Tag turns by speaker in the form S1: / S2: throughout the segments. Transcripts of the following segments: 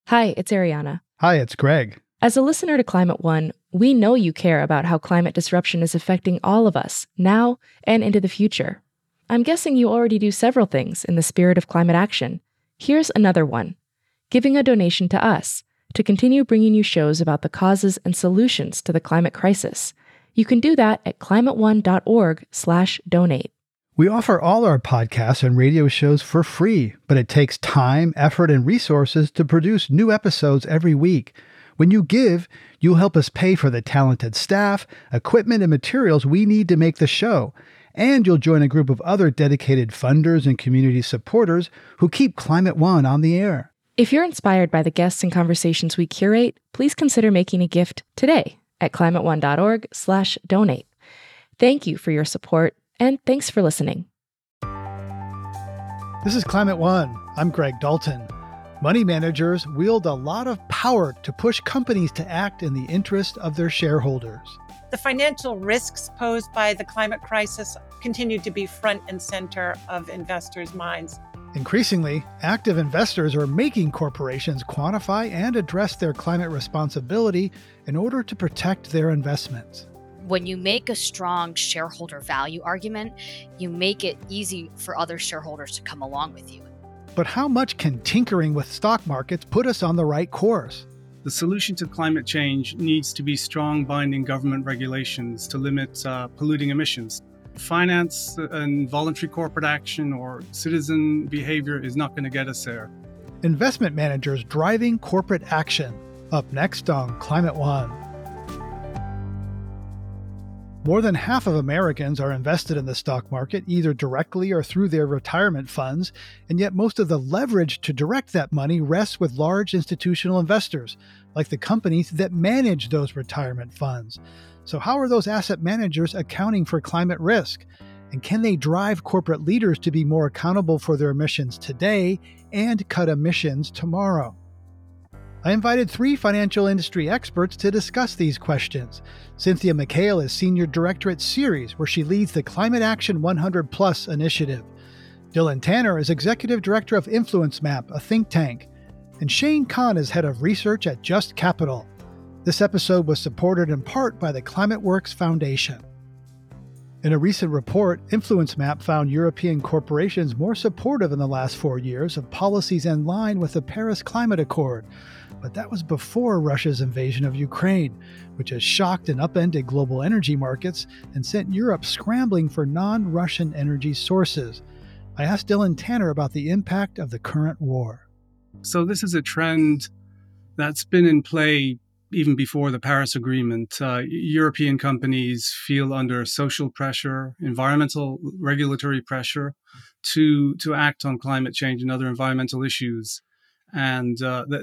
S1: Hi, it's Ariana.
S2: Hi, it's Greg.
S1: As a listener to Climate One, we know you care about how climate disruption is affecting all of us, now and into the future. I'm guessing you already do several things in the spirit of climate action. Here's another one: giving a donation to us to continue bringing you shows about the causes and solutions to the climate crisis. You can do that at climateone.org/donate.
S2: We offer all our podcasts and radio shows for free, but it takes time, effort, and resources to produce new episodes every week. When you give, you'll help us pay for the talented staff, equipment, and materials we need to make the show. And you'll join a group of other dedicated funders and community supporters who keep Climate One on the air.
S1: If you're inspired by the guests and conversations we curate, please consider making a gift today at climateone.org/donate. Thank you for your support, and thanks for listening.
S2: This is Climate One. I'm Greg Dalton. Money managers wield a lot of power to push companies to act in the interest of their shareholders.
S3: The financial risks posed by the climate crisis continue to be front and center of investors' minds.
S2: Increasingly, active investors are making corporations quantify and address their climate responsibility in order to protect their investments.
S4: When you make a strong shareholder value argument, you make it easy for other shareholders to come along with you.
S2: But how much can tinkering with stock markets put us on the right course?
S5: The solution to climate change needs to be strong binding government regulations to limit polluting emissions. Finance and voluntary corporate action or citizen behavior is not going to get us there.
S2: Investment managers driving corporate action. Up next on Climate One. More than half of Americans are invested in the stock market, either directly or through their retirement funds, and yet most of the leverage to direct that money rests with large institutional investors, like the companies that manage those retirement funds. So how are those asset managers accounting for climate risk? And can they drive corporate leaders to be more accountable for their emissions today and cut emissions tomorrow? I invited 3 financial industry experts to discuss these questions. Cynthia McHale is Senior Director at Ceres, where she leads the Climate Action 100 Plus initiative. Dylan Tanner is Executive Director of InfluenceMap, a think tank. And Shane Kahn is Head of Research at Just Capital. This episode was supported in part by the ClimateWorks Foundation. In a recent report, InfluenceMap found European corporations more supportive in the last 4 years of policies in line with the Paris Climate Accord. But that was before Russia's invasion of Ukraine, which has shocked and upended global energy markets and sent Europe scrambling for non-Russian energy sources. I asked Dylan Tanner about the impact of the current war.
S5: So this is a trend that's been in play even before the Paris Agreement. European companies feel under social pressure, environmental regulatory pressure to act on climate change and other environmental issues. And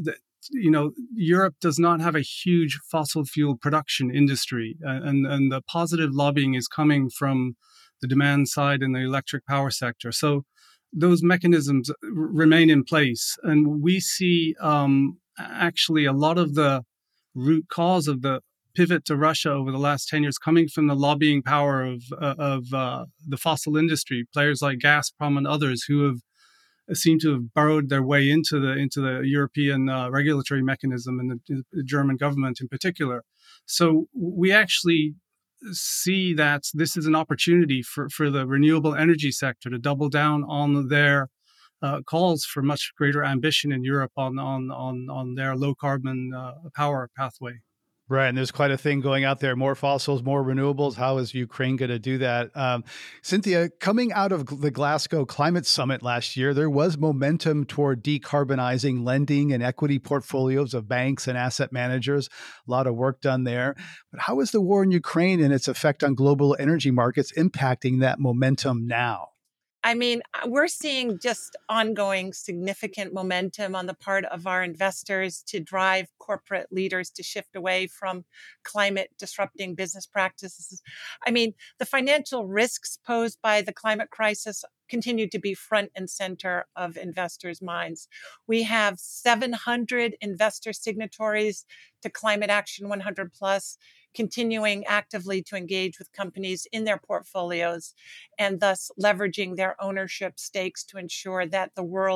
S5: Europe does not have a huge fossil fuel production industry, and the positive lobbying is coming from the demand side in the electric power sector. So those mechanisms remain in place, and we see actually a lot of the root cause of the pivot to Russia over the last 10 years coming from the lobbying power of the fossil industry, players like Gazprom and others who have seem to have burrowed their way into the European regulatory mechanism and the German government in particular. So we actually see that this is an opportunity for the renewable energy sector to double down on their calls for much greater ambition in Europe on their low carbon power pathway.
S2: Right. And there's quite a thing going out there. More fossils, more renewables. How is Ukraine going to do that? Cynthia, coming out of the Glasgow Climate Summit last year, there was momentum toward decarbonizing lending and equity portfolios of banks and asset managers. A lot of work done there. But how is the war in Ukraine and its effect on global energy markets impacting that momentum now?
S3: I mean, we're seeing just ongoing significant momentum on the part of our investors to drive corporate leaders to shift away from climate disrupting business practices. I mean, the financial risks posed by the climate crisis continue to be front and center of investors' minds. We have 700 investor signatories to Climate Action 100 Plus, continuing actively to engage with companies in their portfolios and thus leveraging their ownership stakes to ensure that the world's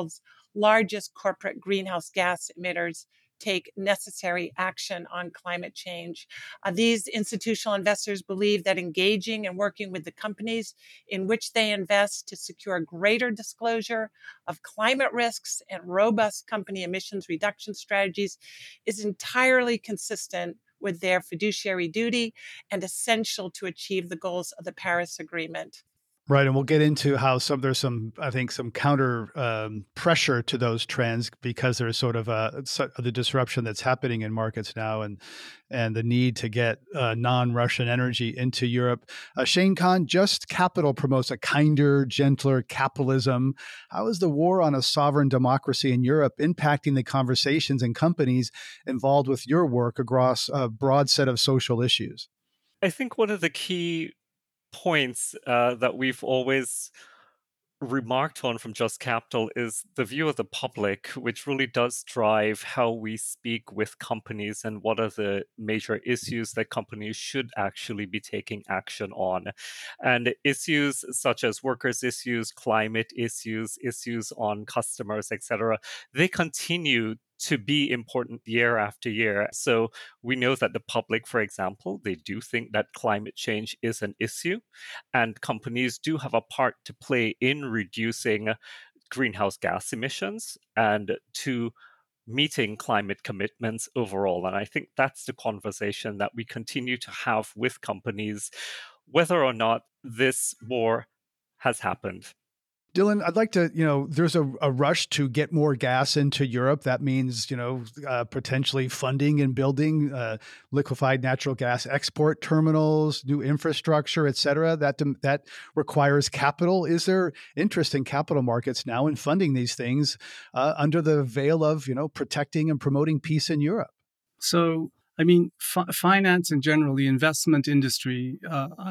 S3: largest corporate greenhouse gas emitters take necessary action on climate change. These institutional investors believe that engaging and working with the companies in which they invest to secure greater disclosure of climate risks and robust company emissions reduction strategies is entirely consistent with their fiduciary duty and essential to achieve the goals of the Paris Agreement.
S2: Right, and we'll get into how there's some, I think, some counter pressure to those trends because there's sort of the disruption that's happening in markets now, and the need to get non-Russian energy into Europe. Shane Kahn, Just Capital promotes a kinder, gentler capitalism. How is the war on a sovereign democracy in Europe impacting the conversations and companies involved with your work across a broad set of social issues?
S6: I think one of the key points that we've always remarked on from Just Capital is the view of the public, which really does drive how we speak with companies and what are the major issues that companies should actually be taking action on. And issues such as workers' issues, climate issues, issues on customers, etc., they continue to be important year after year. So we know that the public, for example, they do think that climate change is an issue, and companies do have a part to play in reducing greenhouse gas emissions and to meeting climate commitments overall. And I think that's the conversation that we continue to have with companies, whether or not this war has happened.
S2: Dylan, I'd like to, there's a rush to get more gas into Europe. That means, potentially funding and building liquefied natural gas export terminals, new infrastructure, et cetera. That requires capital. Is there interest in capital markets now in funding these things under the veil of, protecting and promoting peace in Europe?
S5: So, finance in general, the investment industry,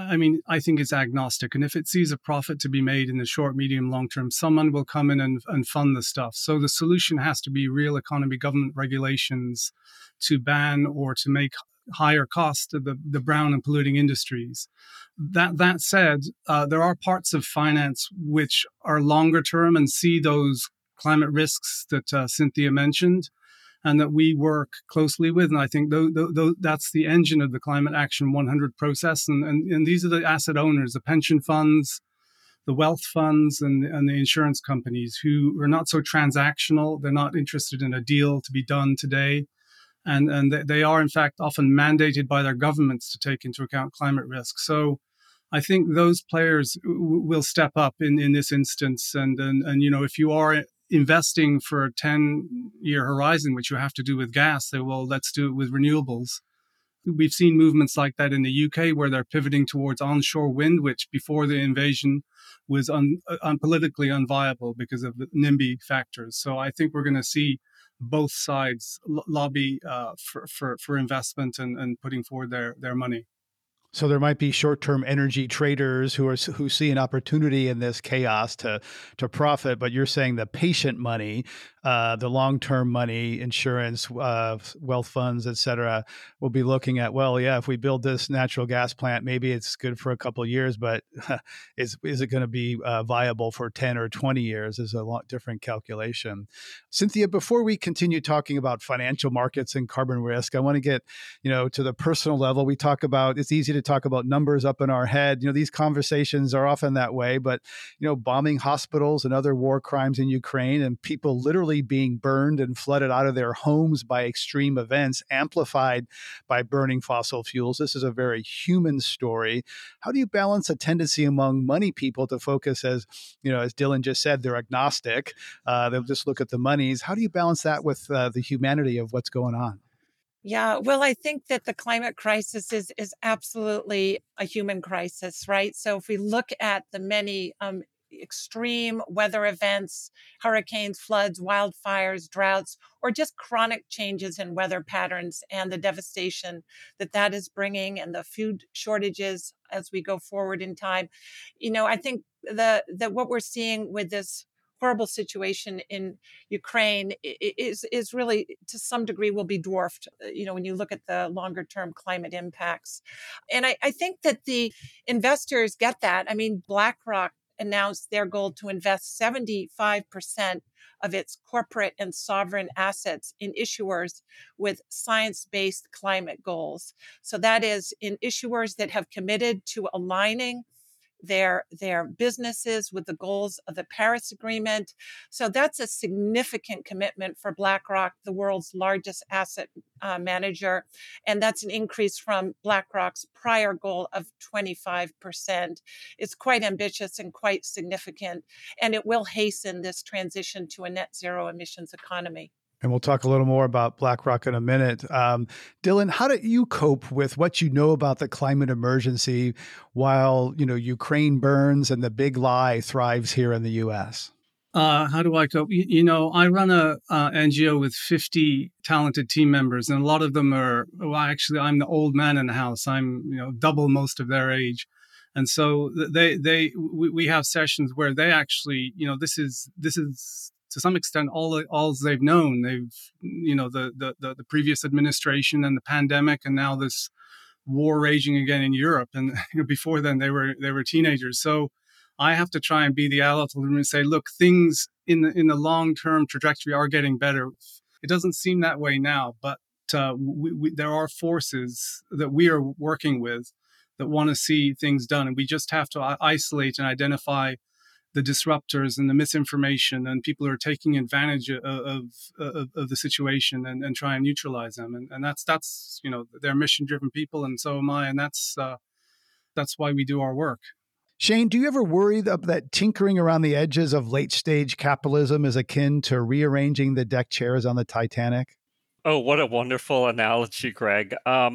S5: I think it's agnostic. And if it sees a profit to be made in the short, medium, long term, someone will come in and fund the stuff. So the solution has to be real economy government regulations to ban or to make higher cost to the brown and polluting industries. That said, there are parts of finance which are longer term and see those climate risks that Cynthia mentioned, and that we work closely with. And I think that's the engine of the Climate Action 100 process. And these are the asset owners, the pension funds, the wealth funds, and the insurance companies who are not so transactional. They're not interested in a deal to be done today. And they are, in fact, often mandated by their governments to take into account climate risk. So I think those players will step up in this instance. And if you are investing for a 10-year horizon, which you have to do with gas, say, well, let's do it with renewables. We've seen movements like that in the UK where they're pivoting towards onshore wind, which before the invasion was politically unviable because of the NIMBY factors. So I think we're going to see both sides lobby for investment and putting forward their money.
S2: So there might be short-term energy traders who see an opportunity in this chaos to profit, but you're saying the patient money, the long-term money, insurance, wealth funds, et cetera, will be looking at, well, yeah, if we build this natural gas plant, maybe it's good for a couple of years, but is it going to be viable for 10 or 20 years is a lot different calculation. Cynthia, before we continue talking about financial markets and carbon risk, I want to get, to the personal level. We talk about, it's easy to talk about numbers up in our head. These conversations are often that way, but, bombing hospitals and other war crimes in Ukraine and people literally being burned and flooded out of their homes by extreme events, amplified by burning fossil fuels. This is a very human story. How do you balance a tendency among money people to focus as Dylan just said, they're agnostic. They'll just look at the monies. How do you balance that with the humanity of what's going on?
S3: Yeah, well, I think that the climate crisis is absolutely a human crisis, right? So if we look at the many extreme weather events, hurricanes, floods, wildfires, droughts, or just chronic changes in weather patterns and the devastation that is bringing and the food shortages as we go forward in time, I think that what we're seeing with this horrible situation in Ukraine is really, to some degree, will be dwarfed, when you look at the longer term climate impacts. And I think that the investors get that. I mean, BlackRock announced their goal to invest 75% of its corporate and sovereign assets in issuers with science-based climate goals. So that is in issuers that have committed to aligning their businesses with the goals of the Paris Agreement. So that's a significant commitment for BlackRock, the world's largest asset manager. And that's an increase from BlackRock's prior goal of 25%. It's quite ambitious and quite significant, and it will hasten this transition to a net zero emissions economy.
S2: And we'll talk a little more about BlackRock in a minute. Dylan, how do you cope with what you know about the climate emergency while, Ukraine burns and the big lie thrives here in the U.S.?
S5: How do I cope? I run a NGO with 50 talented team members, and a lot of them actually, I'm the old man in the house. I'm, double most of their age. And so we have sessions where they actually, this is to some extent all they've known. They've, the previous administration and the pandemic, and now this war raging again in Europe. And before then they were teenagers. So I have to try and be the adult and say, look, things in the long-term trajectory are getting better. It doesn't seem that way now, but there are forces that we are working with that want to see things done. And we just have to isolate and identify the disruptors and the misinformation and people who are taking advantage of the situation and try and neutralize them. And that's they're mission-driven people, and so am I. And that's why we do our work.
S2: Shane, do you ever worry that tinkering around the edges of late-stage capitalism is akin to rearranging the deck chairs on the Titanic?
S6: Oh, what a wonderful analogy, Greg.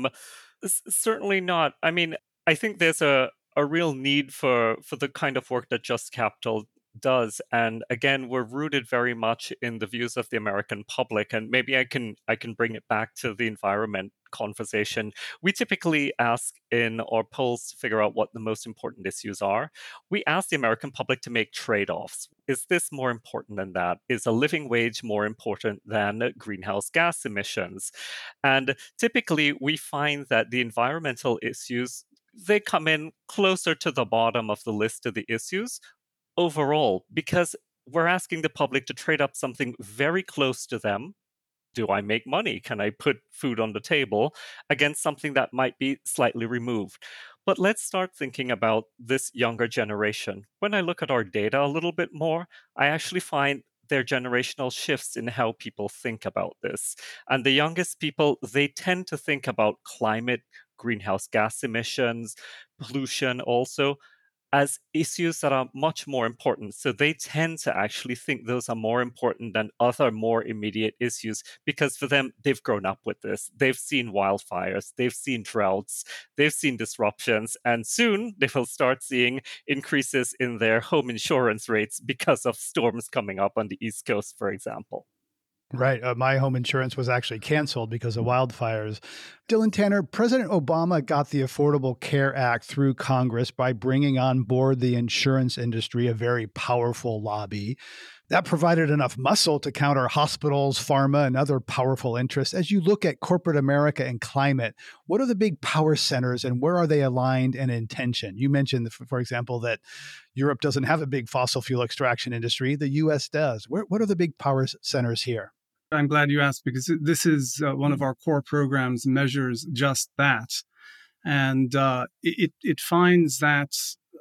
S6: Certainly not. I mean, I think there's a real need for the kind of work that Just Capital does. And again, we're rooted very much in the views of the American public. And maybe I can bring it back to the environment conversation. We typically ask in our polls to figure out what the most important issues are. We ask the American public to make trade-offs. Is this more important than that? Is a living wage more important than greenhouse gas emissions? And typically we find that the environmental issues, they come in closer to the bottom of the list of the issues overall, because we're asking the public to trade up something very close to them. Do I make money? Can I put food on the table against something that might be slightly removed? But let's start thinking about this younger generation. When I look at our data a little bit more, I actually find there are generational shifts in how people think about this. And the youngest people, they tend to think about climate, greenhouse gas emissions, pollution also, as issues that are much more important. So they tend to actually think those are more important than other more immediate issues, because for them, they've grown up with this. They've seen wildfires, they've seen droughts, they've seen disruptions, and soon they will start seeing increases in their home insurance rates because of storms coming up on the East Coast, for example.
S2: Right. My home insurance was actually canceled because of wildfires. Dylan Tanner, President Obama got the Affordable Care Act through Congress by bringing on board the insurance industry, a very powerful lobby. That provided enough muscle to counter hospitals, pharma, and other powerful interests. As you look at corporate America and climate, what are the big power centers and where are they aligned and in tension? You mentioned, for example, that Europe doesn't have a big fossil fuel extraction industry. The U.S. does. What are the big power centers here?
S5: I'm glad you asked, because this is one of our core programs, measures just that. And it finds that,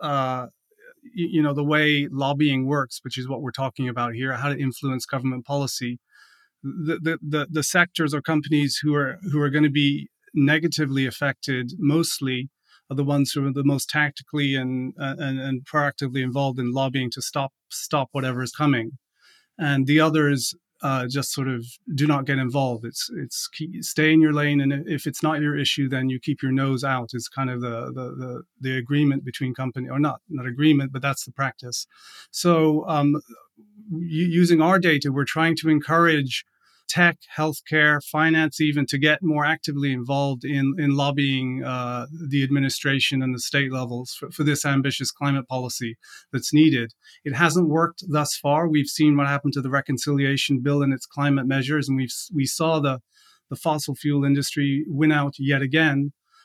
S5: the way lobbying works, which is what we're talking about here, how to influence government policy, the sectors or companies who are going to be negatively affected mostly are the ones who are the most tactically and proactively involved in lobbying to stop whatever is coming. And the others just sort of do not get involved. It's stay in your lane, and if it's not your issue, then you keep your nose out. Is kind of the agreement between company, or not agreement, but that's the practice. So using our data, we're trying to encourage tech, healthcare, finance, even to get more actively involved in lobbying the administration and the state levels for this ambitious climate policy that's needed. It hasn't worked thus far. We've seen what happened to the reconciliation bill and its climate measures, and we saw the fossil fuel industry win out yet again.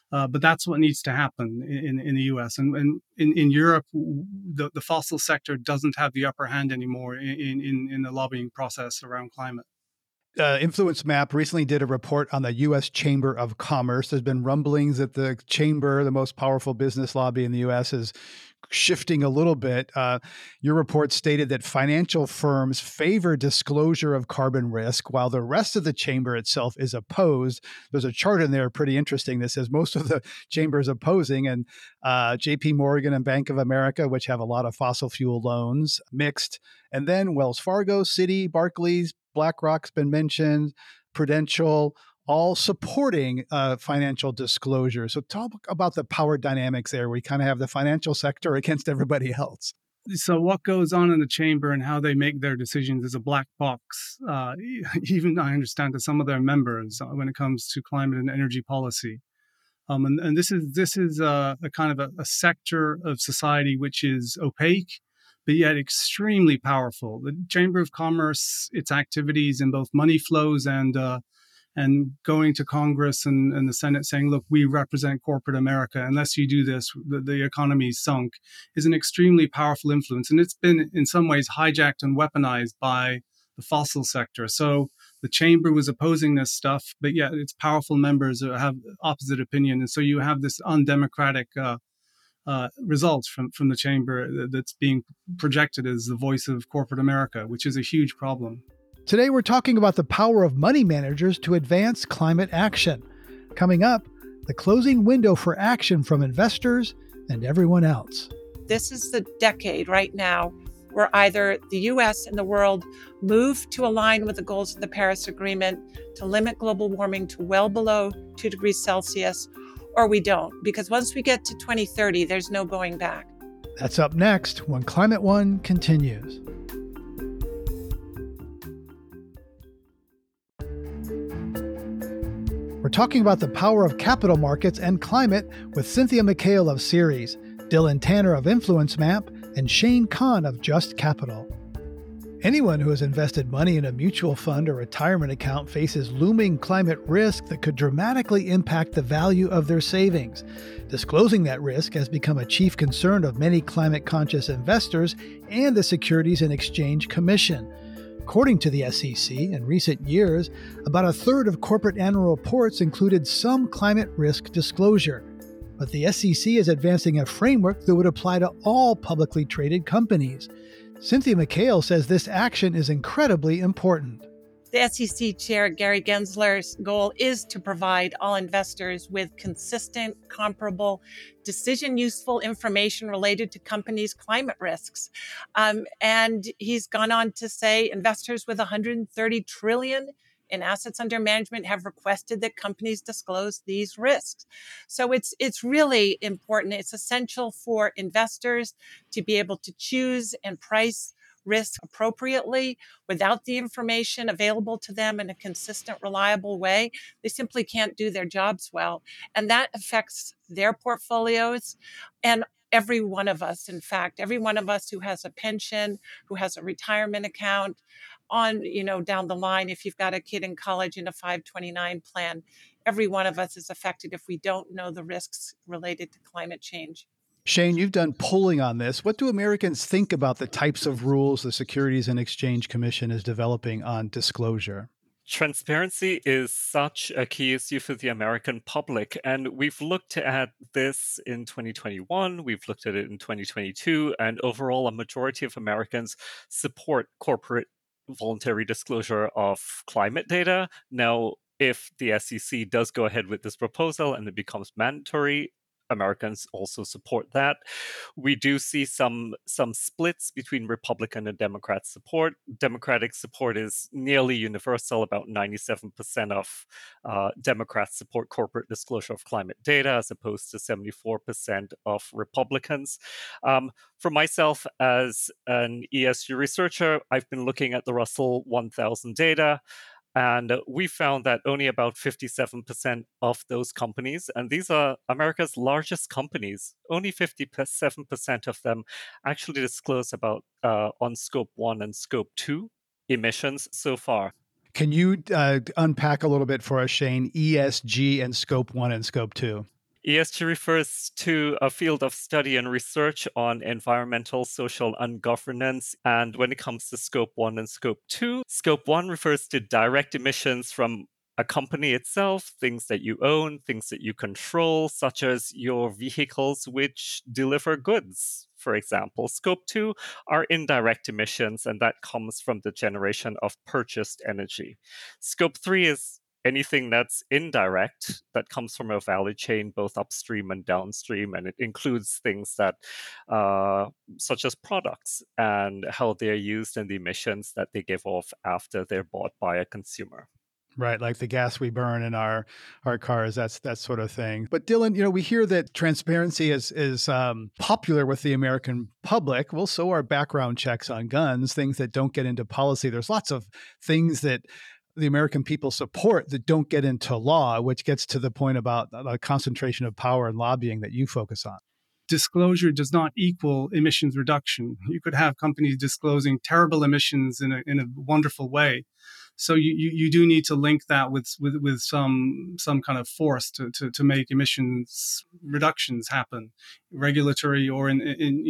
S5: But that's what needs to happen in the US. And in Europe, the fossil sector doesn't have the upper hand anymore in the lobbying process around climate.
S2: Influence Map recently did a report on the U.S. Chamber of Commerce. There's been rumblings that the chamber, the most powerful business lobby in the U.S., is shifting a little bit. Your report stated that financial firms favor disclosure of carbon risk, while the rest of the chamber itself is opposed. There's a chart in there pretty interesting that says most of the chamber is opposing, and J.P. Morgan and Bank of America, which have a lot of fossil fuel loans, mixed. And then Wells Fargo, Citi, Barclays, BlackRock's been mentioned, Prudential, all supporting financial disclosure. So talk about the power dynamics there. We kind of have the financial sector against everybody else.
S5: So what goes on in the chamber and how they make their decisions is a black box. Even I understand to some of their members when it comes to climate and energy policy. And this is a kind of a sector of society which is opaque, but yet extremely powerful. The Chamber of Commerce, its activities in both money flows and going to Congress and the Senate saying, look, we represent corporate America. Unless you do this, the economy's sunk, is an extremely powerful influence. And it's been in some ways hijacked and weaponized by the fossil sector. So the chamber was opposing this stuff, but yet its powerful members have opposite opinion. And so you have this undemocratic results from the chamber that's being projected as the voice of corporate America, which is a huge problem.
S2: Today, we're talking about the power of money managers to advance climate action. Coming up, the closing window for action from investors and everyone else.
S3: This is the decade right now where either the U.S. and the world move to align with the goals of the Paris Agreement to limit global warming to well below 2 degrees Celsius, or we don't. Because once we get to 2030, there's no going back.
S2: That's up next when Climate One continues. We're talking about the power of capital markets and climate with Cynthia McHale of Ceres, Dylan Tanner of Influence Map, and Shane Kahn of Just Capital. Anyone who has invested money in a mutual fund or retirement account faces looming climate risk that could dramatically impact the value of their savings. Disclosing that risk has become a chief concern of many climate-conscious investors and the Securities and Exchange Commission. According to the SEC, in recent years, about a third of corporate annual reports included some climate risk disclosure. But the SEC is advancing a framework that would apply to all publicly traded companies. Cynthia McHale says this action is incredibly important.
S3: The SEC Chair Gary Gensler's goal is to provide all investors with consistent, comparable, decision-useful information related to companies' climate risks. And he's gone on to say investors with $130 trillion in assets under management have requested that companies disclose these risks. So it's really important. It's essential for investors to be able to choose and price risk appropriately without the information available to them in a consistent, reliable way. They simply can't do their jobs well. And that affects their portfolios and every one of us, in fact, every one of us who has a pension, who has a retirement account, on, down the line, if you've got a kid in college in a 529 plan, every one of us is affected if we don't know the risks related to climate change.
S2: Shane, you've done polling on this. What do Americans think about the types of rules the Securities and Exchange Commission is developing on disclosure?
S6: Transparency is such a key issue for the American public, and we've looked at this in 2021, we've looked at it in 2022, and overall, a majority of Americans support corporate voluntary disclosure of climate data. Now, if the SEC does go ahead with this proposal and it becomes mandatory, Americans also support that. We do see some splits between Republican and Democrat support. Democratic support is nearly universal. About 97% of Democrats support corporate disclosure of climate data, as opposed to 74% of Republicans. For myself, as an ESG researcher, I've been looking at the Russell 1000 data. And we found that only about 57% of those companies, and these are America's largest companies, only 57% of them actually disclose about on Scope 1 and Scope 2 emissions so far.
S2: Can you unpack a little bit for us, Shane, ESG and Scope 1 and Scope 2?
S6: ESG refers to a field of study and research on environmental, social, and governance. And when it comes to Scope 1 and Scope 2, Scope 1 refers to direct emissions from a company itself, things that you own, things that you control, such as your vehicles which deliver goods. For example, Scope 2 are indirect emissions, and that comes from the generation of purchased energy. Scope 3 is anything that's indirect, that comes from a value chain, both upstream and downstream, and it includes things that, such as products and how they're used and the emissions that they give off after they're bought by a consumer.
S2: Right, like the gas we burn in our cars, that's that sort of thing. But Dylan, we hear that transparency is popular with the American public. Well, so are background checks on guns, things that don't get into policy. There's lots of things that the American people support that don't get into law, which gets to the point about the concentration of power and lobbying that you focus on.
S5: Disclosure does not equal emissions reduction. You could have companies disclosing terrible emissions in a wonderful way. So you do need to link that with some kind of force to make emissions reductions happen, regulatory or in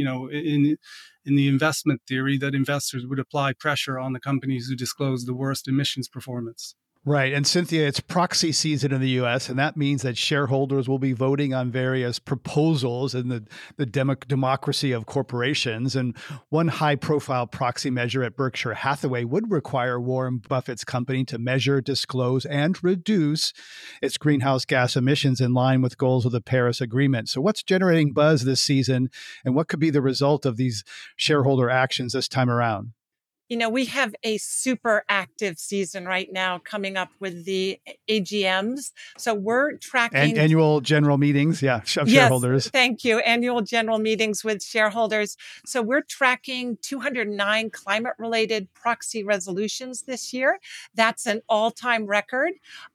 S5: the investment theory that investors would apply pressure on the companies who disclose the worst emissions performance.
S2: Right. And Cynthia, it's proxy season in the U.S., and that means that shareholders will be voting on various proposals in the democracy of corporations. And one high-profile proxy measure at Berkshire Hathaway would require Warren Buffett's company to measure, disclose, and reduce its greenhouse gas emissions in line with goals of the Paris Agreement. So what's generating buzz this season, and what could be the result of these shareholder actions this time around?
S3: We have a super active season right now coming up with the AGMs. So we're tracking
S2: annual general meetings, of shareholders.
S3: Yes, thank you. Annual general meetings with shareholders. So we're tracking 209 climate-related proxy resolutions this year. That's an all-time record.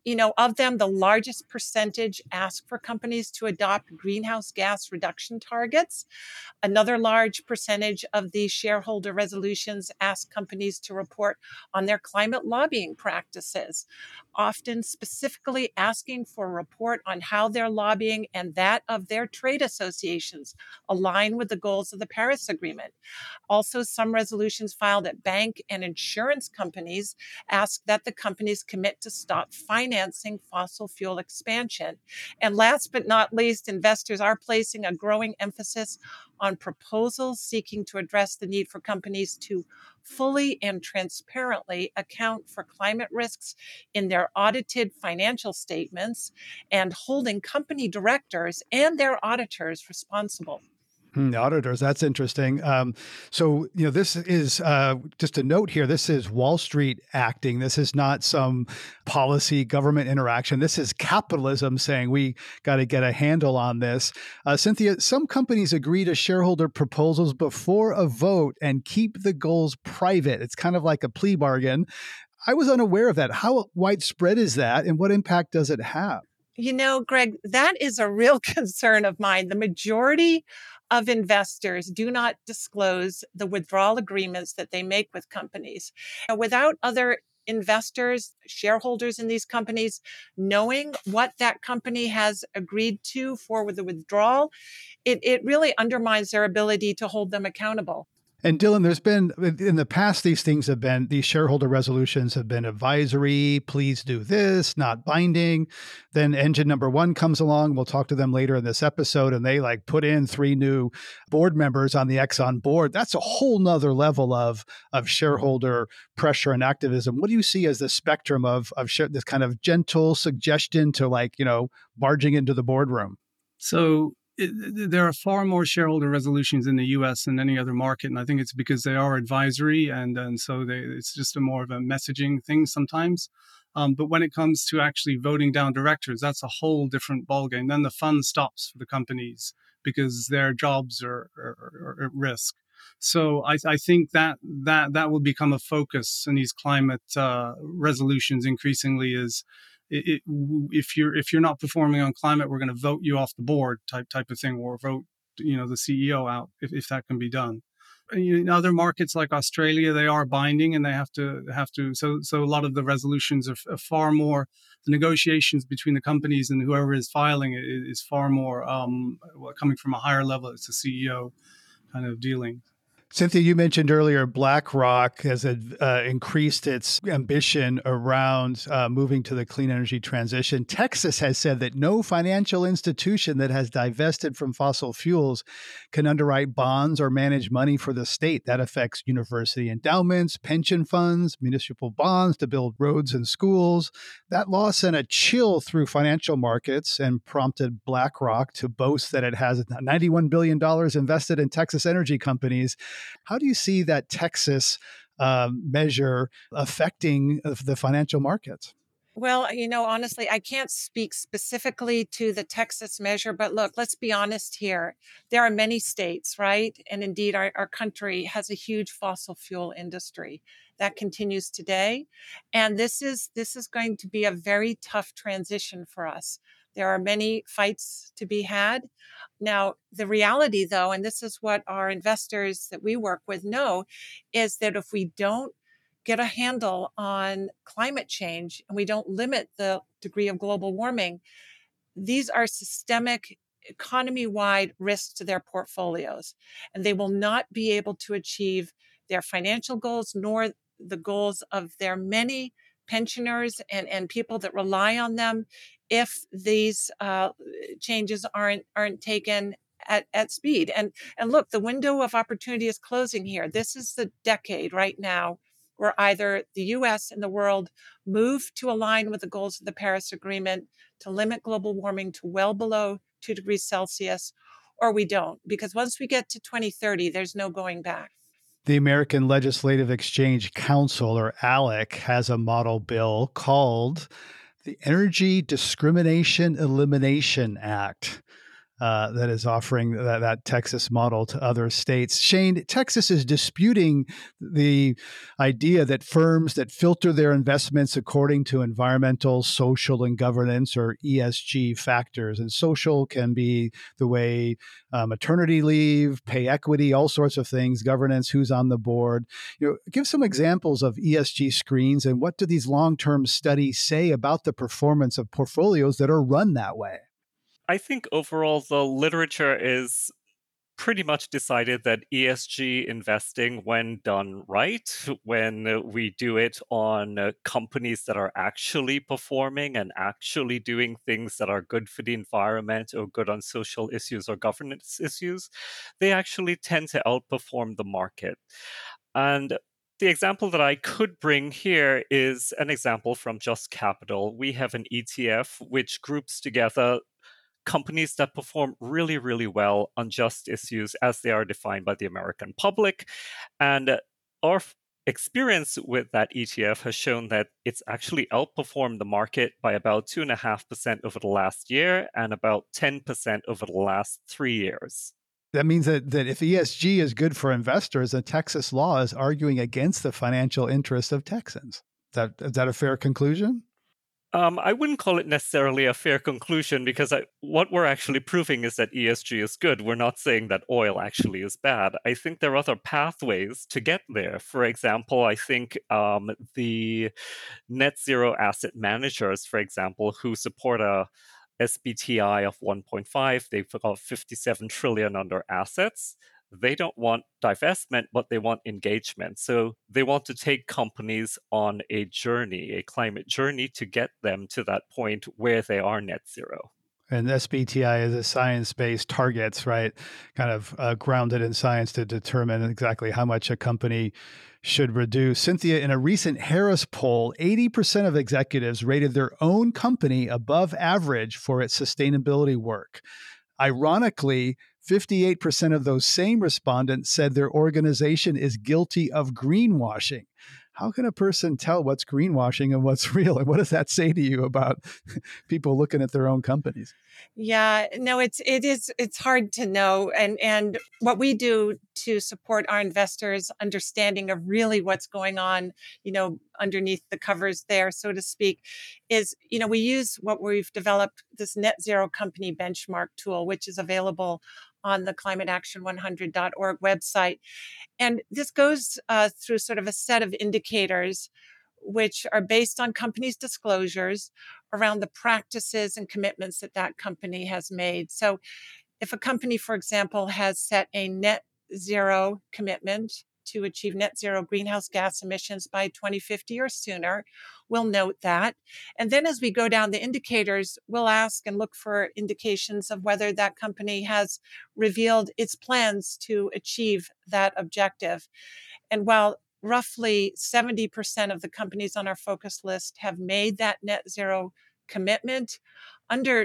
S3: Of them, the largest percentage ask for companies to adopt greenhouse gas reduction targets. Another large percentage of these shareholder resolutions ask companies to report on their climate lobbying practices, often specifically asking for a report on how their lobbying and that of their trade associations align with the goals of the Paris Agreement. Also, some resolutions filed at bank and insurance companies ask that the companies commit to stop financing fossil fuel expansion. And last but not least, investors are placing a growing emphasis on proposals seeking to address the need for companies to fully and transparently account for climate risks in their audited financial statements and holding company directors and their auditors responsible.
S2: The auditors, that's interesting. So, this is just a note here. This is Wall Street acting. This is not some policy government interaction. This is capitalism saying we got to get a handle on this. Cynthia, some companies agree to shareholder proposals before a vote and keep the goals private. It's kind of like a plea bargain. I was unaware of that. How widespread is that, and what impact does it have?
S3: Greg, that is a real concern of mine. The majority of investors do not disclose the withdrawal agreements that they make with companies. Without other investors, shareholders in these companies, knowing what that company has agreed to for the withdrawal, it really undermines their ability to hold them accountable.
S2: And Dylan, there's been, in the past, these shareholder resolutions have been advisory, please do this, not binding. Then engine number one comes along. We'll talk to them later in this episode, and they put in 3 new board members on the Exxon board. That's a whole nother level of shareholder pressure and activism. What do you see as the spectrum of this kind of gentle suggestion to barging into the boardroom?
S5: So there are far more shareholder resolutions in the U.S. than any other market, and I think it's because they are advisory, and so it's just more of a messaging thing sometimes. But when it comes to actually voting down directors, that's a whole different ballgame. Then the fun stops for the companies because their jobs are at risk. So I think that will become a focus in these climate resolutions increasingly is. If you're not performing on climate, we're going to vote you off the board type of thing, or vote the CEO out if that can be done. in other markets like Australia, they are binding, and they have to. So a lot of the resolutions are far more. The negotiations between the companies and whoever is filing is far more coming from a higher level. It's a CEO kind of dealing.
S2: Cynthia, you mentioned earlier BlackRock has increased its ambition around moving to the clean energy transition. Texas has said that no financial institution that has divested from fossil fuels can underwrite bonds or manage money for the state. That affects university endowments, pension funds, municipal bonds to build roads and schools. That law sent a chill through financial markets and prompted BlackRock to boast that it has $91 billion invested in Texas energy companies. How do you see that Texas measure affecting the financial markets?
S3: Well, honestly, I can't speak specifically to the Texas measure, but look, let's be honest here. There are many states, right? And indeed, our country has a huge fossil fuel industry that continues today. And this is going to be a very tough transition for us. There are many fights to be had. Now, the reality, though, and this is what our investors that we work with know, is that if we don't get a handle on climate change and we don't limit the degree of global warming, these are systemic economy-wide risks to their portfolios. And they will not be able to achieve their financial goals nor the goals of their many pensioners and people that rely on them if these changes aren't taken at speed. And look, the window of opportunity is closing here. This is the decade right now where either the US and the world move to align with the goals of the Paris Agreement to limit global warming to well below 2 degrees Celsius, or we don't. Because once we get to 2030, there's no going back.
S2: The American Legislative Exchange Council, or ALEC, has a model bill called the Energy Discrimination Elimination Act. That is offering that Texas model to other states. Shane, Texas is disputing the idea that firms that filter their investments according to environmental, social, and governance, or ESG factors. And social can be the way maternity leave, pay equity, all sorts of things, governance, who's on the board. Give some examples of ESG screens, and what do these long-term studies say about the performance of portfolios that are run that way?
S6: I think overall the literature is pretty much decided that ESG investing, when done right, when we do it on companies that are actually performing and actually doing things that are good for the environment or good on social issues or governance issues, they actually tend to outperform the market. And the example that I could bring here is an example from Just Capital. We have an ETF which groups together companies that perform really, really well on just issues as they are defined by the American public. And our experience with that ETF has shown that it's actually outperformed the market by about 2.5% over the last year and about 10% over the last 3 years.
S2: That means that if ESG is good for investors, the Texas law is arguing against the financial interests of Texans. Is that a fair conclusion?
S6: I wouldn't call it necessarily a fair conclusion because what we're actually proving is that ESG is good. We're not saying that oil actually is bad. I think there are other pathways to get there. For example, I think the net zero asset managers, for example, who support a SBTI of 1.5, they've got 57 trillion under assets. They don't want divestment, but they want engagement. So they want to take companies on a journey, a climate journey, to get them to that point where they are net zero.
S2: And SBTI is a science-based targets, right? Kind of grounded in science to determine exactly how much a company should reduce. Cynthia, in a recent Harris poll, 80% of executives rated their own company above average for its sustainability work. Ironically, 58% of those same respondents said their organization is guilty of greenwashing. How can a person tell what's greenwashing and what's real? And what does that say to you about people looking at their own companies?
S3: Yeah, no, it's hard to know. And what we do to support our investors' understanding of really what's going on, underneath the covers there, so to speak, is, we use what we've developed, this net zero company benchmark tool, which is available on the climateaction100.org website. And this goes through sort of a set of indicators which are based on companies' disclosures around the practices and commitments that that company has made. So if a company, for example, has set a net zero commitment to achieve net zero greenhouse gas emissions by 2050 or sooner, we'll note that. And then as we go down the indicators, we'll ask and look for indications of whether that company has revealed its plans to achieve that objective. And while roughly 70% of the companies on our focus list have made that net zero commitment, under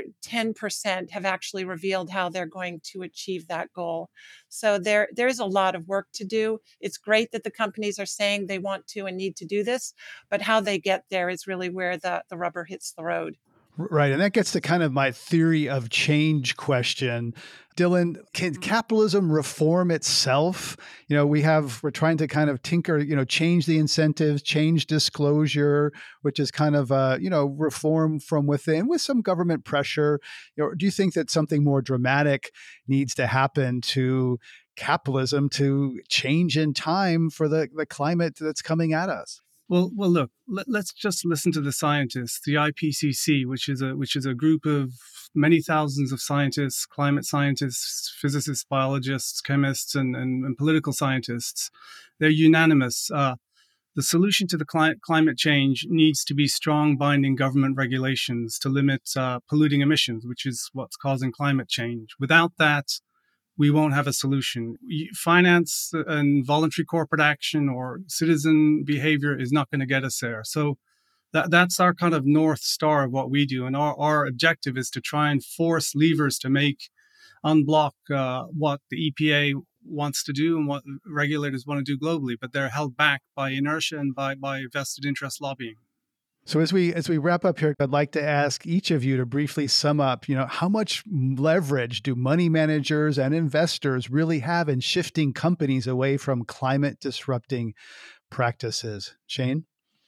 S3: 10% have actually revealed how they're going to achieve that goal. So there's a lot of work to do. It's great that the companies are saying they want to and need to do this, but how they get there is really where the rubber hits the road.
S2: Right. And that gets to kind of my theory of change question. Dylan, can capitalism reform itself? We're trying to kind of tinker, change the incentives, change disclosure, which is kind of, reform from within with some government pressure. Do you think that something more dramatic needs to happen to capitalism to change in time for the climate that's coming at us?
S5: Well, look. Let's just listen to the scientists. The IPCC, which is a group of many thousands of scientists, climate scientists, physicists, biologists, chemists, and political scientists. They're unanimous. The solution to the climate change needs to be strong binding government regulations to limit polluting emissions, which is what's causing climate change. Without that, we won't have a solution. Finance and voluntary corporate action or citizen behavior is not going to get us there. So that's our kind of North Star of what we do. And our objective is to try and force levers to unblock what the EPA wants to do and what regulators want to do globally, but they're held back by inertia and by vested interest lobbying.
S2: So as we wrap up here, I'd like to ask each of you to briefly sum up, how much leverage do money managers and investors really have in shifting companies away from climate disrupting practices? Shane?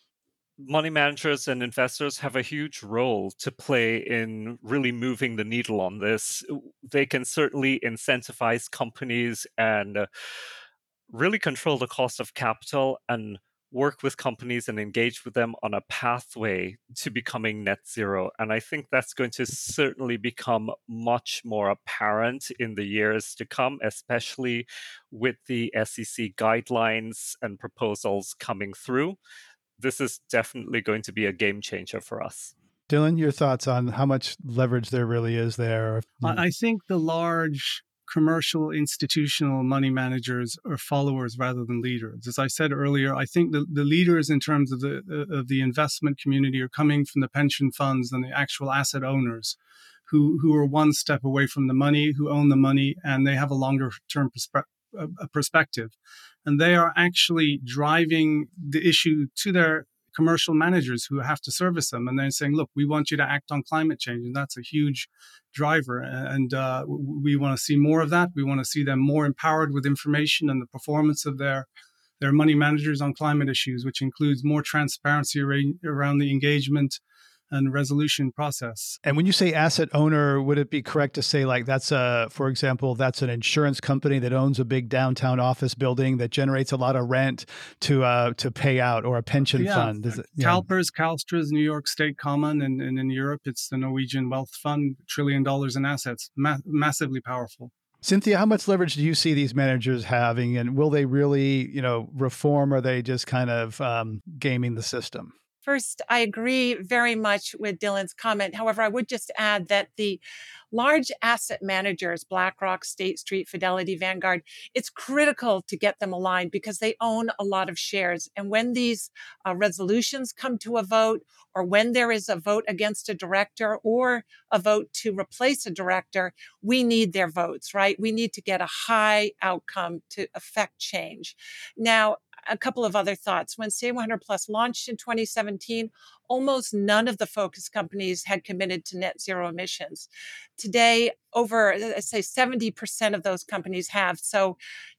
S6: Money managers and investors have a huge role to play in really moving the needle on this. They can certainly incentivize companies and really control the cost of capital and work with companies and engage with them on a pathway to becoming net zero. And I think that's going to certainly become much more apparent in the years to come, especially with the SEC guidelines and proposals coming through. This is definitely going to be a game changer for us.
S2: Dylan, your thoughts on how much leverage there really is there?
S5: I think the large commercial institutional money managers are followers rather than leaders. As I said earlier, I think the leaders in terms of the investment community are coming from the pension funds and the actual asset owners who are one step away from the money, who own the money, and they have a longer term perspective. And they are actually driving the issue to their commercial managers who have to service them. And they're saying, look, we want you to act on climate change. And that's a huge driver. And we want to see more of that. We want to see them more empowered with information and the performance of their money managers on climate issues, which includes more transparency around the engagement and resolution process.
S2: And when you say asset owner, would it be correct to say for example, that's an insurance company that owns a big downtown office building that generates a lot of rent to pay out, or a pension fund?
S5: CalPERS, CalSTRA's, New York State Common, and in Europe, it's the Norwegian Wealth Fund, $1 trillion in assets, massively powerful.
S2: Cynthia, how much leverage do you see these managers having, and will they really, reform, or are they just kind of gaming the system?
S3: First, I agree very much with Dylan's comment. However, I would just add that the large asset managers, BlackRock, State Street, Fidelity, Vanguard, it's critical to get them aligned because they own a lot of shares. And when these resolutions come to a vote, or when there is a vote against a director or a vote to replace a director, we need their votes, right? We need to get a high outcome to affect change. Now, a couple of other thoughts. When CA100 Plus launched in 2017, almost none of the focus companies had committed to net zero emissions. Today, over, let's say, 70% of those companies have. So,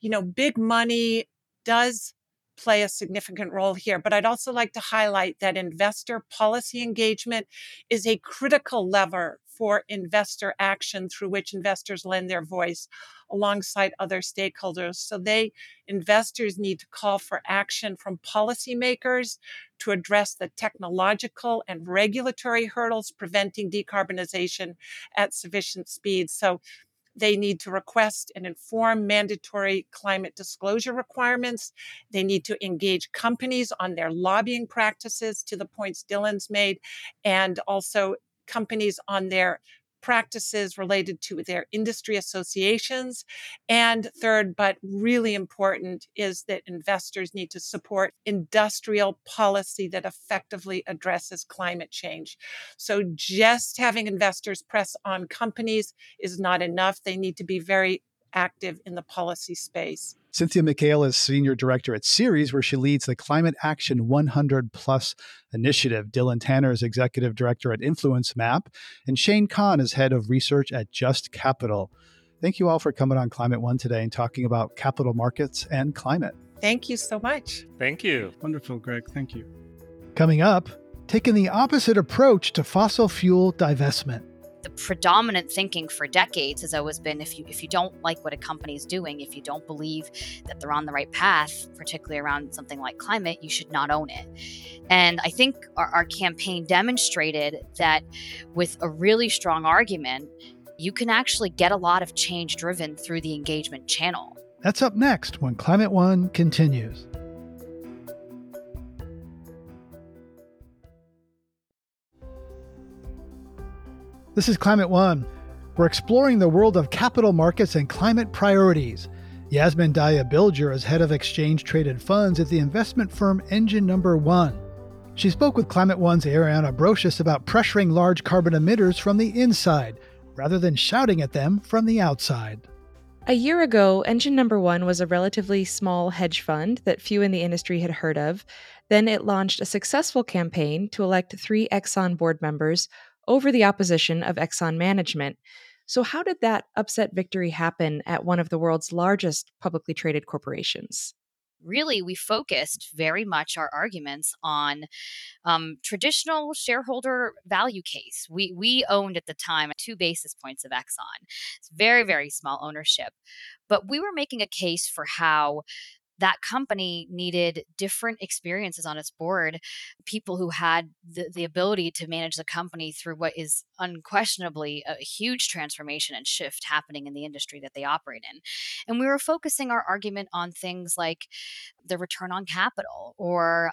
S3: big money does play a significant role here. But I'd also like to highlight that investor policy engagement is a critical lever for investor action through which investors lend their voice. alongside other stakeholders. So investors need to call for action from policymakers to address the technological and regulatory hurdles preventing decarbonization at sufficient speed. So they need to request and inform mandatory climate disclosure requirements. They need to engage companies on their lobbying practices, to the points Dylan's made, and also companies on their practices related to their industry associations. And third, but really important, is that investors need to support industrial policy that effectively addresses climate change. So just having investors press on companies is not enough. They need to be very active in the policy space.
S2: Cynthia McHale is Senior Director at Ceres, where she leads the Climate Action 100 Plus initiative. Dylan Tanner is Executive Director at Influence Map, and Shane Kahn is Head of Research at Just Capital. Thank you all for coming on Climate One today and talking about capital markets and climate.
S3: Thank you so much.
S6: Thank you.
S5: Wonderful, Greg. Thank you.
S2: Coming up, taking the opposite approach to fossil fuel divestment.
S4: The predominant thinking for decades has always been, if you don't like what a company is doing, if you don't believe that they're on the right path, particularly around something like climate, you should not own it. And I think our campaign demonstrated that with a really strong argument, you can actually get a lot of change driven through the engagement channel.
S2: That's up next when Climate One continues. This is Climate One. We're exploring the world of capital markets and climate priorities. Yasmin Daya-Bilger is head of exchange traded funds at the investment firm Engine Number One. She spoke with Climate One's Ariana Brocious about pressuring large carbon emitters from the inside, rather than shouting at them from the outside.
S1: A year ago, Engine Number One was a relatively small hedge fund that few in the industry had heard of. Then it launched a successful campaign to elect 3 Exxon board members over the opposition of Exxon management. So how did that upset victory happen at one of the world's largest publicly traded corporations?
S4: Really, we focused very much our arguments on traditional shareholder value case. We owned at the time 2 basis points of Exxon. It's very, very small ownership. But we were making a case for how that company needed different experiences on its board, people who had the ability to manage the company through what is unquestionably a huge transformation and shift happening in the industry that they operate in. And we were focusing our argument on things like the return on capital, or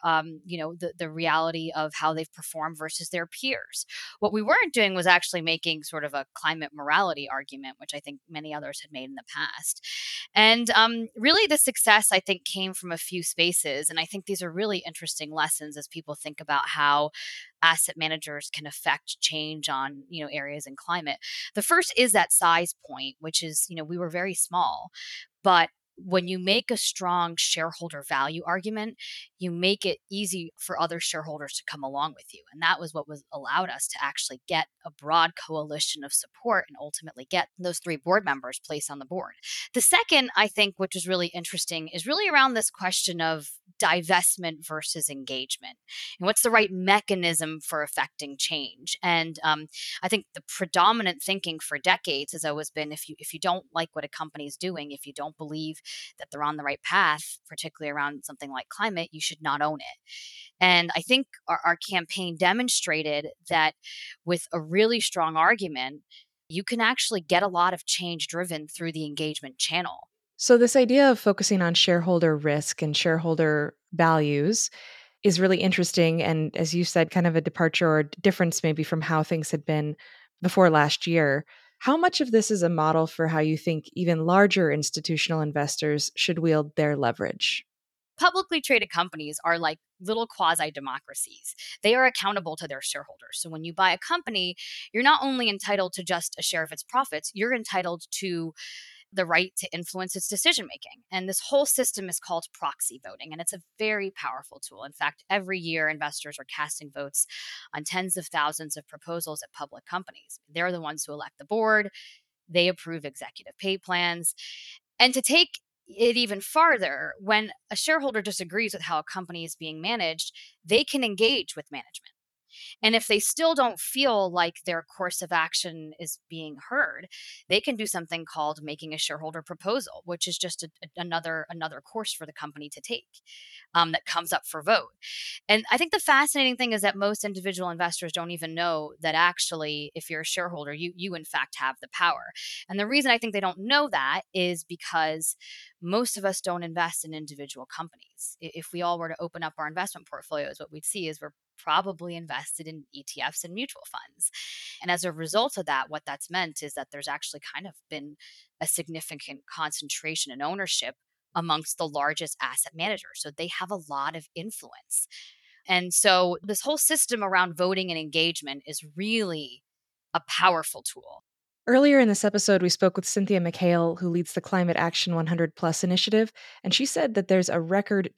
S4: the reality of how they've performed versus their peers. What we weren't doing was actually making sort of a climate morality argument, which I think many others had made in the past. And really, the success, I think, came from a few spaces. And I think these are really interesting lessons as people think about how asset managers can affect change on areas in climate. The first is that size point, which is we were very small, but when you make a strong shareholder value argument, you make it easy for other shareholders to come along with you. And that was what allowed us to actually get a broad coalition of support and ultimately get those 3 board members placed on the board. The second, I think, which is really interesting, is really around this question of divestment versus engagement, and what's the right mechanism for affecting change. And I think the predominant thinking for decades has always been, if you don't like what a company is doing, if you don't believe that they're on the right path, particularly around something like climate, you should not own it. And I think our campaign demonstrated that with a really strong argument, you can actually get a lot of change driven through the engagement channel.
S1: So this idea of focusing on shareholder risk and shareholder values is really interesting. And as you said, kind of a departure or difference maybe from how things had been before last year. How much of this is a model for how you think even larger institutional investors should wield their leverage?
S4: Publicly traded companies are like little quasi-democracies. They are accountable to their shareholders. So when you buy a company, you're not only entitled to just a share of its profits, you're entitled to the right to influence its decision making. And this whole system is called proxy voting, and it's a very powerful tool. In fact, every year investors are casting votes on tens of thousands of proposals at public companies. They're the ones who elect the board, they approve executive pay plans. And to take it even farther, when a shareholder disagrees with how a company is being managed, they can engage with management. And if they still don't feel like their course of action is being heard, they can do something called making a shareholder proposal, which is just another course for the company to take that comes up for vote. And I think the fascinating thing is that most individual investors don't even know that actually, if you're a shareholder, you in fact have the power. And the reason I think they don't know that is because most of us don't invest in individual companies. If we all were to open up our investment portfolios, what we'd see is we're probably invested in ETFs and mutual funds. And as a result of that, what that's meant is that there's actually kind of been a significant concentration in ownership amongst the largest asset managers. So they have a lot of influence. And so this whole system around voting and engagement is really a powerful tool.
S1: Earlier in this episode, we spoke with Cynthia McHale, who leads the Climate Action 100 Plus initiative, and she said that there's a record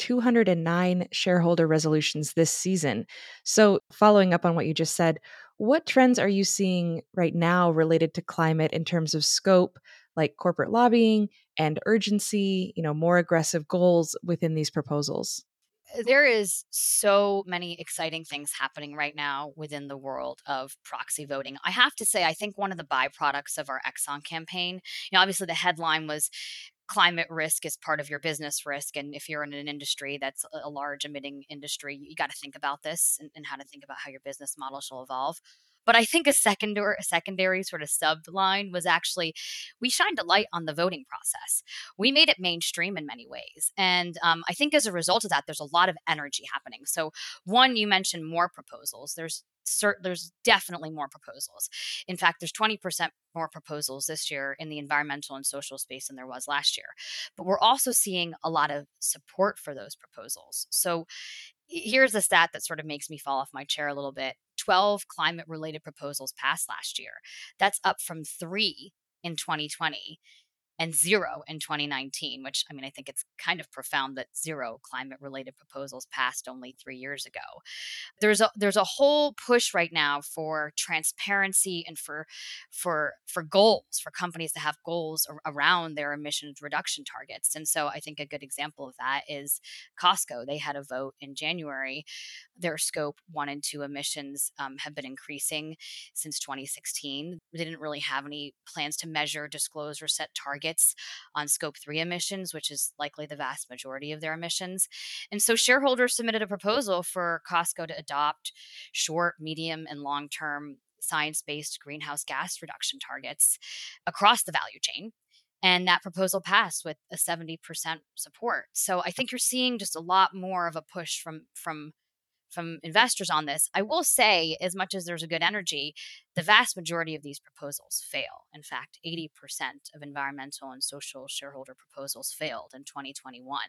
S1: 209 shareholder resolutions this season. So, following up on what you just said, what trends are you seeing right now related to climate in terms of scope, like corporate lobbying and urgency, more aggressive goals within these proposals?
S4: There is so many exciting things happening right now within the world of proxy voting. I have to say, I think one of the byproducts of our Exxon campaign, obviously the headline was climate risk is part of your business risk. And if you're in an industry that's a large emitting industry, you got to think about this and how to think about how your business model shall evolve. But I think a secondary sort of subline was actually we shined a light on the voting process. We made it mainstream in many ways. And I think as a result of that, there's a lot of energy happening. So one, you mentioned more proposals. There's definitely more proposals. In fact, there's 20% more proposals this year in the environmental and social space than there was last year. But we're also seeing a lot of support for those proposals. So here's a stat that sort of makes me fall off my chair a little bit. 12 climate related proposals passed last year. That's up from 3 in 2020 and 0 in 2019, which I think it's kind of profound that 0 climate related proposals passed only 3 years ago. There's a whole push right now for transparency and for goals, for companies to have goals around their emissions reduction targets. And so I think a good example of that is Costco. They had a vote in January. Their scope 1 and 2 emissions have been increasing since 2016. They didn't really have any plans to measure, disclose, or set targets on scope 3 emissions, which is likely the vast majority of their emissions. And so shareholders submitted a proposal for Costco to adopt short, medium, and long term science based greenhouse gas reduction targets across the value chain. And that proposal passed with a 70% support. So I think you're seeing just a lot more of a push from investors on this. I will say, as much as there's a good energy, the vast majority of these proposals fail. In fact, 80% of environmental and social shareholder proposals failed in 2021.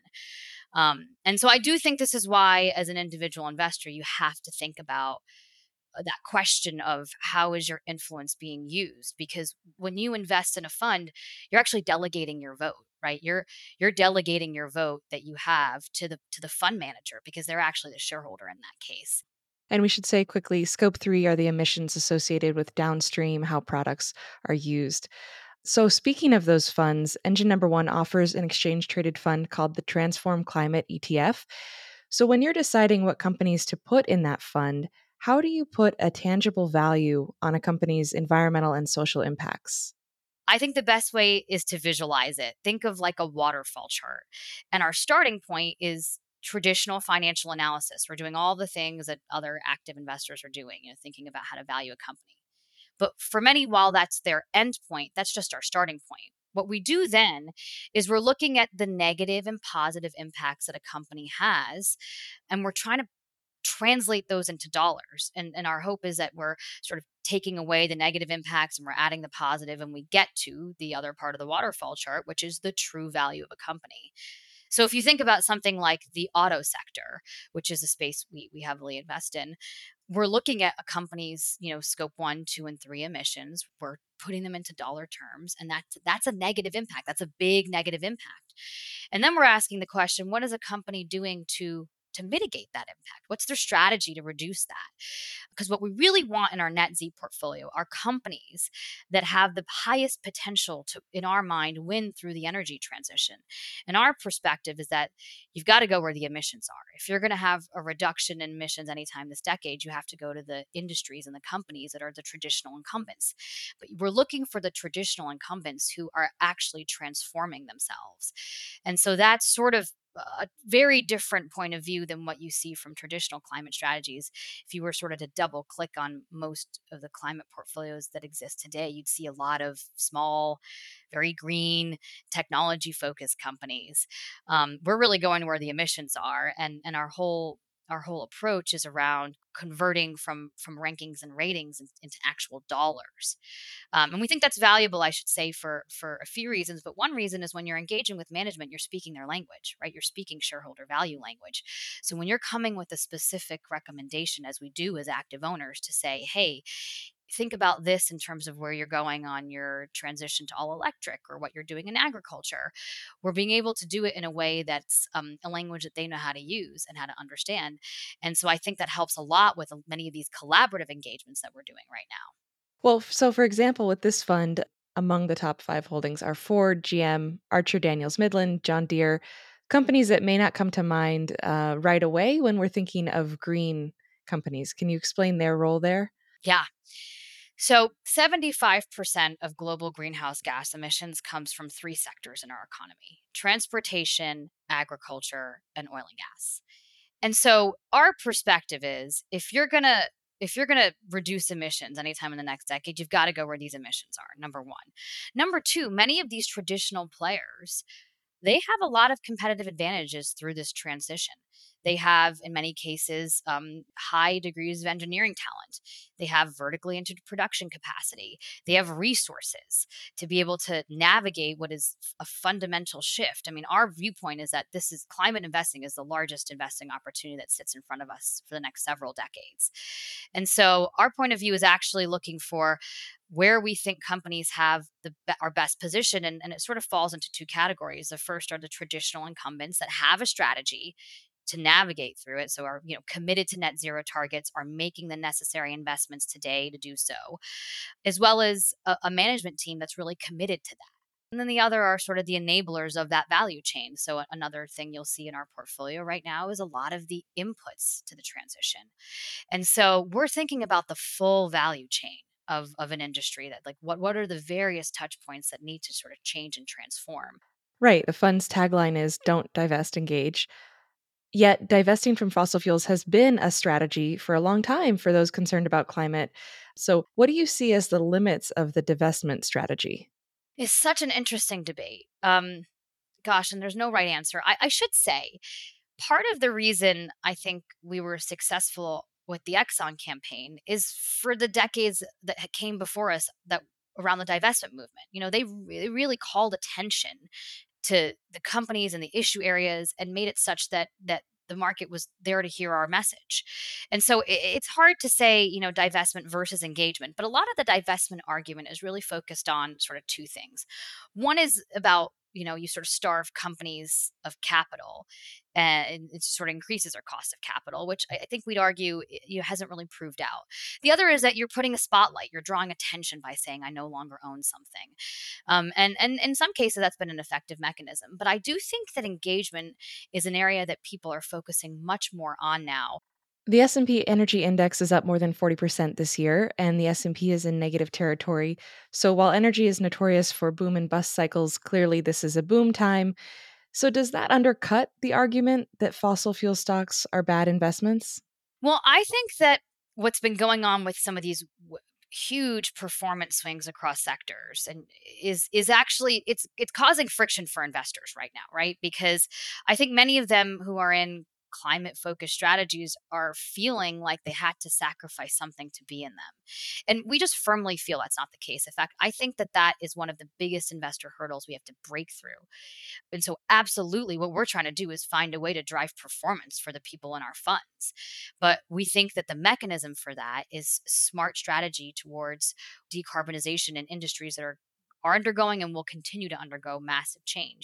S4: And so I do think this is why, as an individual investor, you have to think about that question of how is your influence being used? Because when you invest in a fund, you're actually delegating your vote, right? You're delegating your vote that you have to the fund manager because they're actually the shareholder in that case.
S1: And we should say quickly, Scope 3 are the emissions associated with downstream how products are used. So, speaking of those funds, Engine Number One offers an exchange traded fund called the Transform Climate ETF. So, when you're deciding what companies to put in that fund, how do you put a tangible value on a company's environmental and social impacts?
S4: I think the best way is to visualize it. Think of like a waterfall chart. And our starting point is traditional financial analysis. We're doing all the things that other active investors are doing, thinking about how to value a company. But for many, while that's their end point, that's just our starting point. What we do then is we're looking at the negative and positive impacts that a company has, and we're trying to translate those into dollars. And our hope is that we're sort of taking away the negative impacts and we're adding the positive, and we get to the other part of the waterfall chart, which is the true value of a company. So if you think about something like the auto sector, which is a space we heavily invest in, we're looking at a company's, scope 1, 2, and 3 emissions. We're putting them into dollar terms, and that's a negative impact. That's a big negative impact. And then we're asking the question, what is a company doing to to mitigate that impact? What's their strategy to reduce that? Because what we really want in our Net Z portfolio are companies that have the highest potential to, in our mind, win through the energy transition. And our perspective is that you've got to go where the emissions are. If you're going to have a reduction in emissions anytime this decade, you have to go to the industries and the companies that are the traditional incumbents. But we're looking for the traditional incumbents who are actually transforming themselves. And so that's sort of a very different point of view than what you see from traditional climate strategies. If you were sort of to double click on most of the climate portfolios that exist today, you'd see a lot of small, very green, technology focused companies. We're really going where the emissions are, and our whole approach is around converting from rankings and ratings into actual dollars. And we think that's valuable, I should say, for a few reasons. But one reason is when you're engaging with management, you're speaking their language, right? You're speaking shareholder value language. So when you're coming with a specific recommendation, as we do as active owners, to say, hey, think about this in terms of where you're going on your transition to all electric or what you're doing in agriculture. We're being able to do it in a way that's a language that they know how to use and how to understand. And so I think that helps a lot with many of these collaborative engagements that we're doing right now.
S1: Well, so for example, with this fund, among the top 5 holdings are Ford, GM, Archer Daniels Midland, John Deere, companies that may not come to mind right away when we're thinking of green companies. Can you explain their role there?
S4: Yeah. So 75% of global greenhouse gas emissions comes from three sectors in our economy: transportation, agriculture, and oil and gas. And so our perspective is if you're going to reduce emissions anytime in the next decade, you've got to go where these emissions are. Number one. Number two, many of these traditional players, they have a lot of competitive advantages through this transition. They have, in many cases, high degrees of engineering talent. They have vertically integrated production capacity. They have resources to be able to navigate what is a fundamental shift. I mean, our viewpoint is that this is climate investing is the largest investing opportunity that sits in front of us for the next several decades. And so our point of view is actually looking for where we think companies have our best position. And it sort of falls into two categories. The first are the traditional incumbents that have a strategy to navigate through it. So are committed to net zero targets, are making the necessary investments today to do so, as well as a management team that's really committed to that. And then the other are sort of the enablers of that value chain. So another thing you'll see in our portfolio right now is a lot of the inputs to the transition. And so we're thinking about the full value chain of an industry, that like what are the various touch points that need to sort of change and transform.
S1: Right. The fund's tagline is "Don't divest, engage." Yet, divesting from fossil fuels has been a strategy for a long time for those concerned about climate. So, what do you see as the limits of the divestment strategy?
S4: It's such an interesting debate. Gosh, and there's no right answer. I should say part of the reason I think we were successful with the Exxon campaign is for the decades that came before us, that around the divestment movement. They really called attention to the companies and the issue areas and made it such that the market was there to hear our message. And so it's hard to say, divestment versus engagement, but a lot of the divestment argument is really focused on sort of two things. One is about, you sort of starve companies of capital, and it sort of increases their cost of capital, which I think we'd argue hasn't really proved out. The other is that you're putting a spotlight, you're drawing attention by saying, I no longer own something. And in some cases, that's been an effective mechanism. But I do think that engagement is an area that people are focusing much more on now.
S1: The S&P Energy Index is up more than 40% this year, and the S&P is in negative territory. So while energy is notorious for boom and bust cycles, clearly this is a boom time. So does that undercut the argument that fossil fuel stocks are bad investments?
S4: Well, I think that what's been going on with some of these huge performance swings across sectors and is actually it's causing friction for investors right now, right? Because I think many of them who are in climate focused strategies are feeling like they had to sacrifice something to be in them. And we just firmly feel that's not the case. In fact, I think that is one of the biggest investor hurdles we have to break through. And so, absolutely, what we're trying to do is find a way to drive performance for the people in our funds. But we think that the mechanism for that is smart strategy towards decarbonization in industries that are undergoing and will continue to undergo massive change.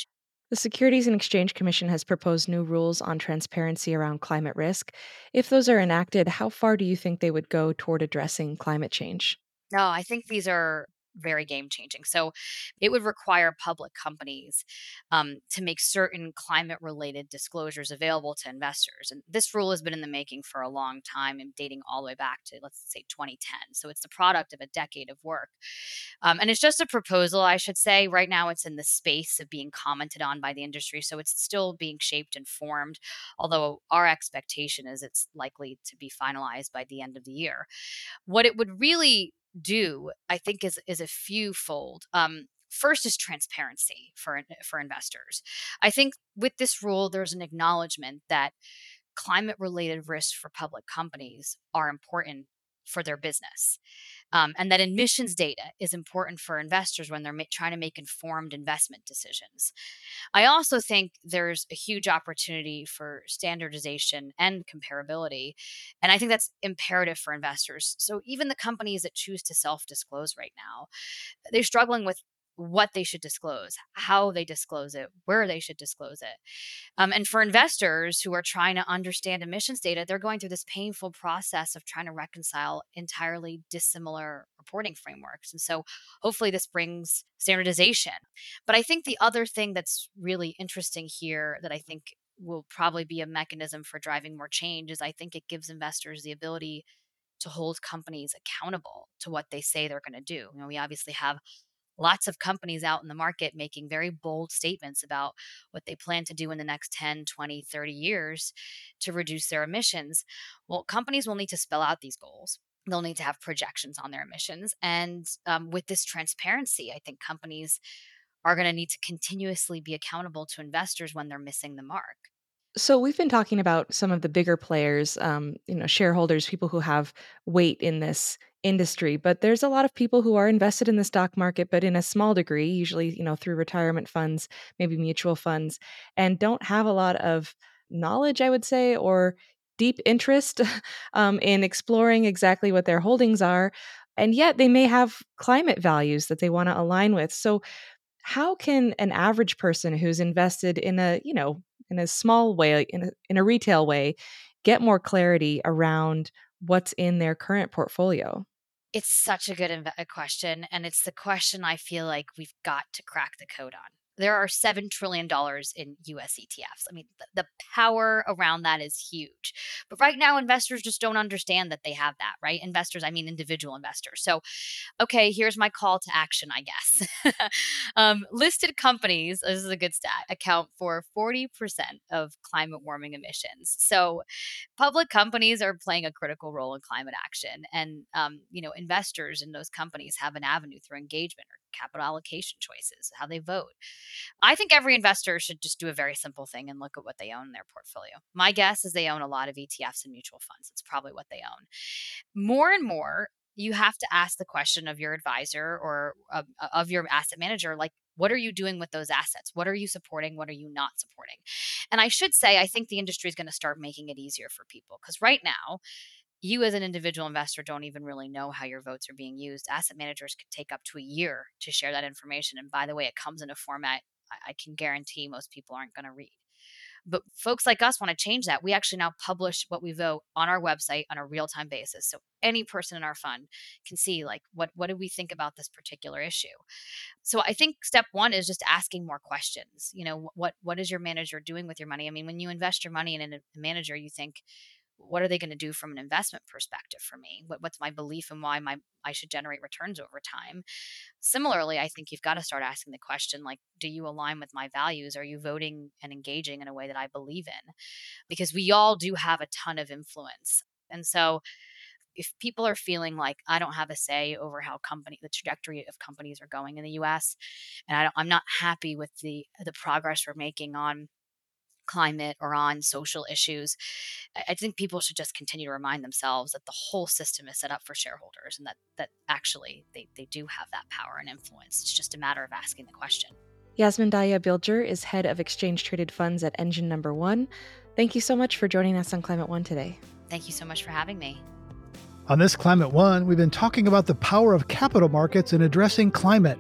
S1: The Securities and Exchange Commission has proposed new rules on transparency around climate risk. If those are enacted, how far do you think they would go toward addressing climate change?
S4: No, I think these are very game changing. So it would require public companies to make certain climate related disclosures available to investors. And this rule has been in the making for a long time and dating all the way back to, let's say, 2010. So it's the product of a decade of work. And it's just a proposal, I should say. Right now, it's in the space of being commented on by the industry. So it's still being shaped and formed, although our expectation is it's likely to be finalized by the end of the year. What it would really do, I think, is a few fold. First is transparency for investors. I think with this rule, there's an acknowledgement that climate related risks for public companies are important for their business. And that emissions data is important for investors when they're trying to make informed investment decisions. I also think there's a huge opportunity for standardization and comparability. And I think that's imperative for investors. So even the companies that choose to self disclose right now, they're struggling with what they should disclose, how they disclose it, where they should disclose it. And for investors who are trying to understand emissions data, they're going through this painful process of trying to reconcile entirely dissimilar reporting frameworks. And so hopefully this brings standardization. But I think the other thing that's really interesting here that I think will probably be a mechanism for driving more change is I think it gives investors the ability to hold companies accountable to what they say they're going to do. We obviously have lots of companies out in the market making very bold statements about what they plan to do in the next 10, 20, 30 years to reduce their emissions. Well, companies will need to spell out these goals. They'll need to have projections on their emissions. And with this transparency, I think companies are going to need to continuously be accountable to investors when they're missing the mark.
S1: So we've been talking about some of the bigger players, shareholders, people who have weight in this industry, but there's a lot of people who are invested in the stock market, but in a small degree, usually, through retirement funds, maybe mutual funds, and don't have a lot of knowledge, I would say, or deep interest in exploring exactly what their holdings are. And yet they may have climate values that they want to align with. So how can an average person who's invested in a small way, in a retail way, get more clarity around what's in their current portfolio?
S4: It's such a good question. And it's the question I feel like we've got to crack the code on. There are $7 trillion in US ETFs. I mean, the power around that is huge. But right now, investors just don't understand that they have that, right? Investors, I mean, individual investors. So, okay, here's my call to action, I guess. Listed companies, this is a good stat, account for 40% of climate warming emissions. So, public companies are playing a critical role in climate action, and investors in those companies have an avenue through engagement or capital allocation choices, how they vote. I think every investor should just do a very simple thing and look at what they own in their portfolio. My guess is they own a lot of ETFs and mutual funds. It's probably what they own. More and more, you have to ask the question of your advisor or of your asset manager, like, what are you doing with those assets? What are you supporting? What are you not supporting? And I should say, I think the industry is going to start making it easier for people, because right now, you as an individual investor don't even really know how your votes are being used. Asset managers could take up to a year to share that information. And by the way, it comes in a format I can guarantee most people aren't going to read. But folks like us want to change that. We actually now publish what we vote on our website on a real-time basis. So any person in our fund can see, like, what do we think about this particular issue? So I think step one is just asking more questions. What is your manager doing with your money? I mean, when you invest your money in a manager, you think, what are they going to do from an investment perspective for me? What's my belief in why I should generate returns over time? Similarly, I think you've got to start asking the question, like, do you align with my values? Are you voting and engaging in a way that I believe in? Because we all do have a ton of influence. And so if people are feeling like I don't have a say over how the trajectory of companies are going in the US, and I'm not happy with the progress we're making on climate or on social issues, I think people should just continue to remind themselves that the whole system is set up for shareholders, and that actually they do have that power and influence. It's just a matter of asking the question.
S1: Yasmin Daya Bilger is head of exchange traded funds at Engine No. 1. Thank you so much for joining us on Climate One today.
S4: Thank you so much for having me.
S2: On this Climate One, we've been talking about the power of capital markets in addressing climate.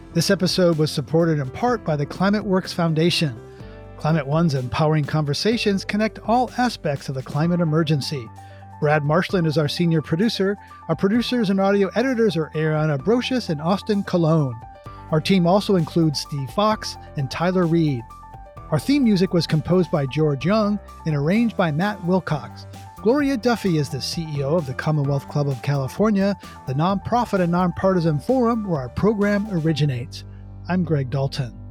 S2: This episode was supported in part by the Climate Works Foundation. Climate One's empowering conversations connect all aspects of the climate emergency. Brad Marshland is our senior producer. Our producers and audio editors are Ariana Brocious and Austin Colon. Our team also includes Steve Fox and Tyler Reed. Our theme music was composed by George Young and arranged by Matt Wilcox. Gloria Duffy is the CEO of the Commonwealth Club of California, the nonprofit and nonpartisan forum where our program originates. I'm Greg Dalton.